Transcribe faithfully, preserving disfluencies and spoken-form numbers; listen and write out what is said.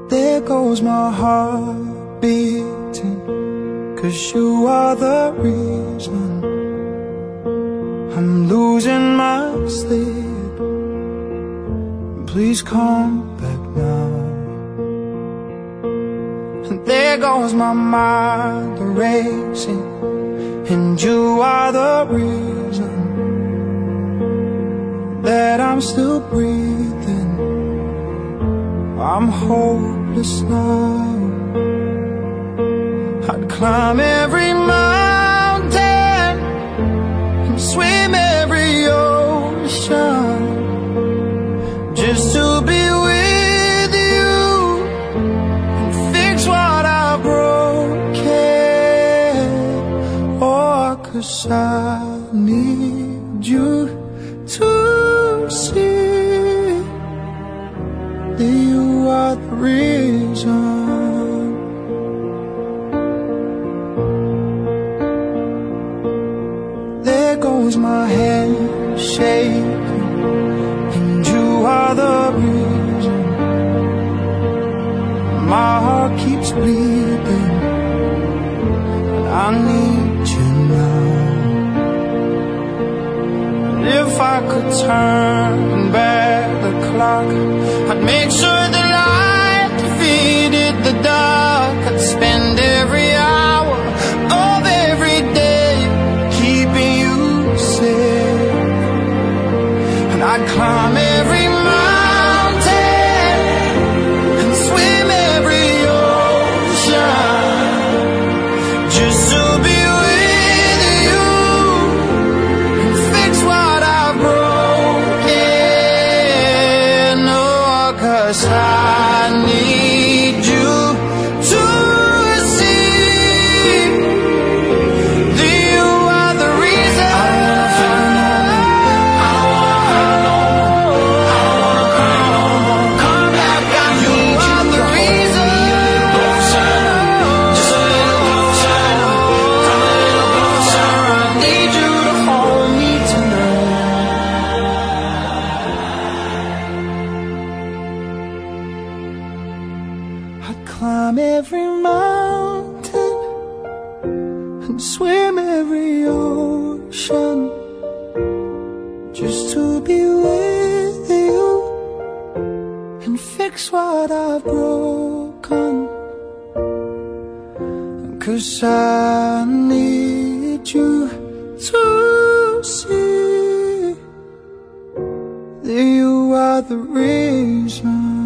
There goes my heart beating, 'cause you are the reason I'm losing my sleep. Please come back now. And there goes my mind racing, and you are the reason that I'm still breathing. I'm hopeless now. I'd climb every mountain and swim every ocean just to be with you and fix what I've broken. Oh, 'cause I need you to see that you are the reason. There goes my hand shaking, and you are the reason. My heart keeps bleeding, and I need you now. And if I could turn back the clock, I'd make sure the light defeated the dark. I'd spend every hour of every day keeping you safe, and I'd climb every mountain and swim every ocean just to be with you and fix what I've broken. Oh, 'cause I need you to see that you are the reason. I wanna find out, I wanna come back. You are the reason. Just a little closer, come a little closer. I need you to hold me tonight. I'd climb every mountain and swim every ocean just to be with you and fix what I've broken. 'Cause I need you to see that you are the reason.